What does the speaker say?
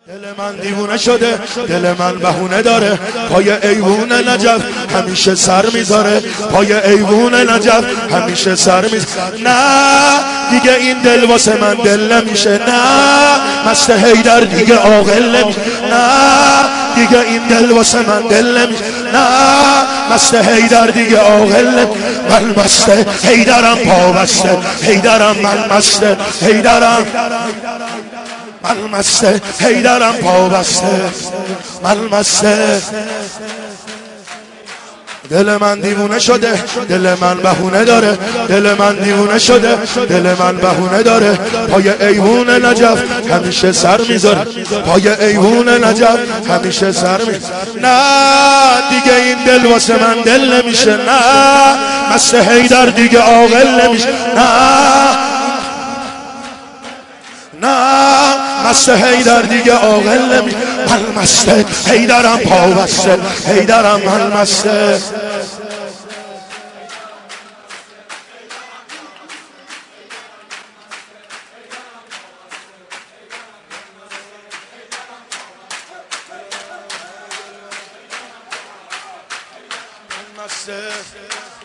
دل من دیوونه شده، دل من بهونه داره، پای ایوون نجف همیشه سر میذاره، پای ایوون نجف همیشه سر میذاره. نه دیگه این دل واسه من دل نمیشه، نه مست حیدر دیگه عاقل نمیشه، نه دیگه این دل واسه من دل نمیشه، نه مست حیدر دیگه عاقل نمیشه. من مست حیدرم، پا بسته حیدرم، من مست حیدرم، من مست حیدرم، پا بسته من مست. دل من دیوونه شده، دل من بهونه داره، دل من دیوونه شده، دل من بهونه داره، پای ایوون نجف همیشه سر میذاره، پای ایوون نجف همیشه سر میذاره. نه دیگه این دل واسه من دل نمیشه، نه مست حیدر دیگه عاقل نمیشه، نه مست حیدر دیگه عاقل نمیشه. من مست حیدرم، پا بسته حیدرم، من مست. من مست